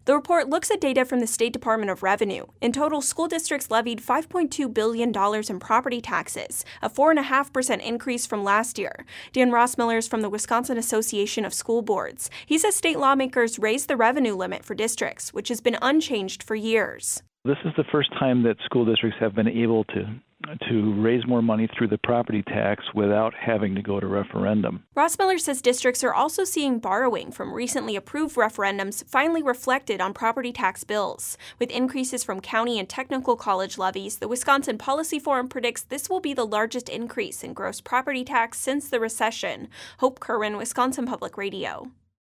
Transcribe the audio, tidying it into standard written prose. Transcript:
The report looks at data from the State Department of Revenue. In total, school districts levied $5.2 billion in property taxes, a 4.5% increase from last year. Dan Rossmiller is from the Wisconsin Association of School Boards. He says state lawmakers raised the revenue limit for districts, which has been unchanged for years. This is the first time that school districts have been able to raise more money through the property tax without having to go to referendum. Rossmiller says districts are also seeing borrowing from recently approved referendums finally reflected on property tax bills. With increases from county and technical college levies, the Wisconsin Policy Forum predicts this will be the largest increase in gross property tax since the recession. Hope Kerwin, Wisconsin Public Radio.